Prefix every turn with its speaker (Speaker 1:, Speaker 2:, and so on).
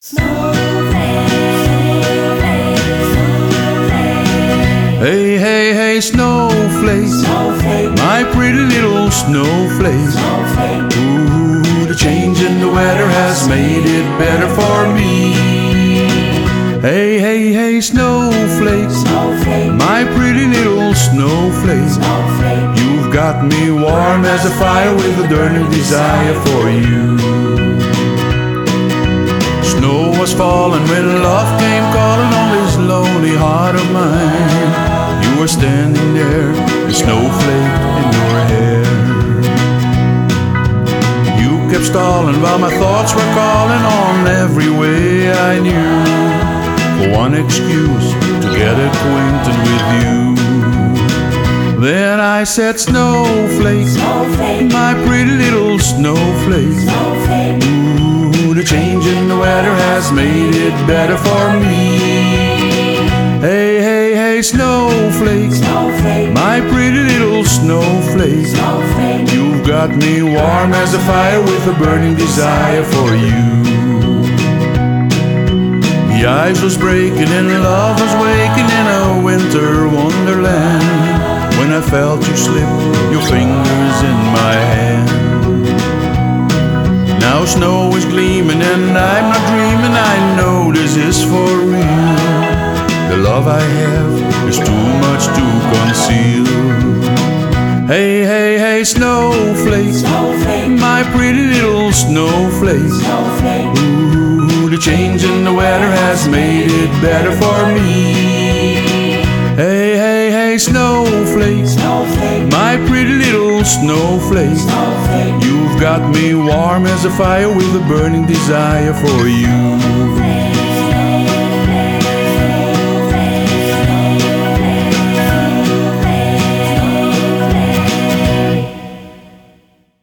Speaker 1: Hey, hey, hey, snowflake, my pretty little snowflake. Ooh, the change in the weather has made it better for me. Hey, hey, hey, snowflake, my pretty little snowflake. You've got me warm as a fire with a burning desire for you. Snow was falling when love came calling on this lonely heart of mine. You were standing there, a snowflake in your hair. You kept stalling while my thoughts were calling on every way I knew, for one excuse to get acquainted with you. Then I said, snowflake, my pretty little snowflake. Ooh, the change in the weather has made it better for me. Hey, hey, hey, snowflake, my pretty little snowflake. You've got me warm as a fire with a burning desire for you. The ice was breaking and love was waking in a winter wonderland, when I felt you slip your fingers in my hand. Now snow is gleaming and I'm not dreaming, I know this is for real. The love I have is too much to conceal. Hey, hey, hey, snowflake, my pretty little snowflake. Ooh, the change in the weather has made it better for me. Hey, hey, hey, snowflake, my pretty little snowflake. You've got me warm as a fire with a burning desire for you.